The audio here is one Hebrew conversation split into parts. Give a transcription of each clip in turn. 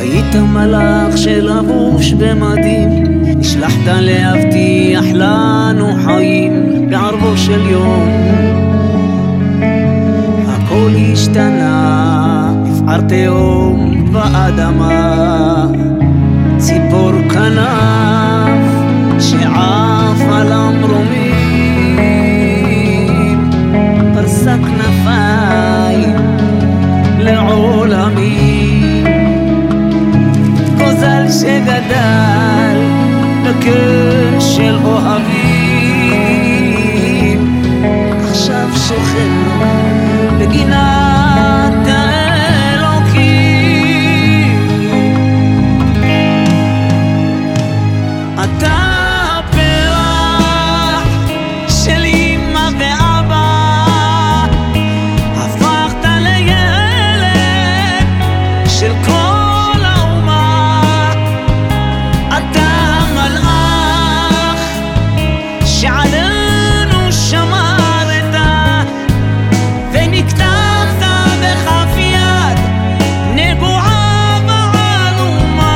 היית מלאך שלבוש במדים, נשלחת להבטיח לנו חיים בערבו של יום. הכל השתנה, נפער תהום באדמה, ציפור כנף שעף על המרומים, פרסה כנפיים לעולמים. גוזל שגדל בקן של אוהבים, עכשיו שוכן לו בגינת האלוקים. אתה הפרח של אמא ואבא, הפכת לילד של כל האומה. אתה המלאך שעלינו שמרת, ונכתבת בכף יד נגועה בעלומה.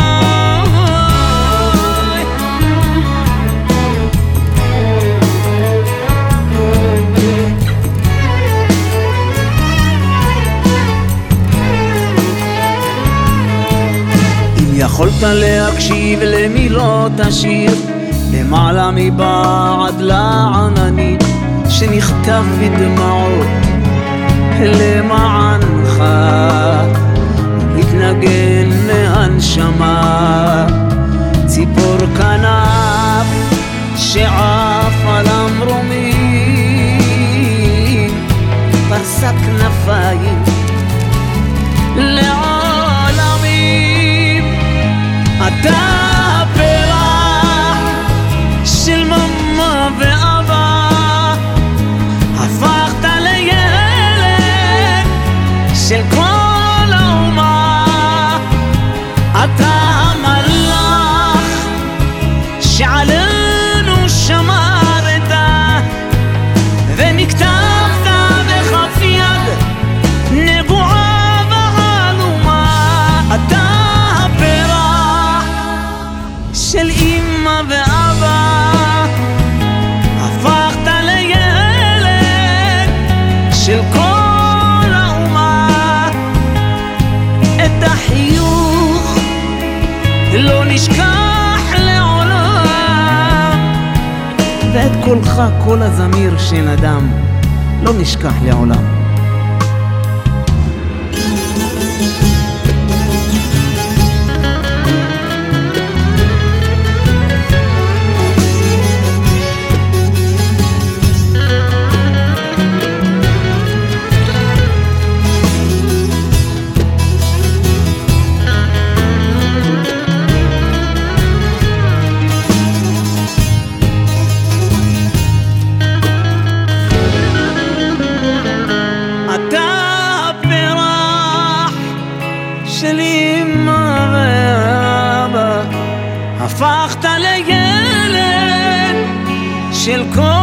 אם יכולת להקשיב למילות השיר, למעלה מבעד לעננים שנכתב בדמעות למענך, מתנגן מהנשמה, ציפור כנף שעף על המרומים, פרסה כנפיים לעולמים. אתה הפרח של ממה ואבא, הפכת לילד של כל האומה. אתה המלאך שעלינו שמרת, ונכתבת בכף יד נגועה בעלומה. אתה הפרח של אמא ואבא, הפכת לילד של כל האומה. את החיוך לא נשכח לעולם, ואת קולך, קול הזמיר שנדם, לא נשכח לעולם. של אמא ואבא, הפכת לילד של כל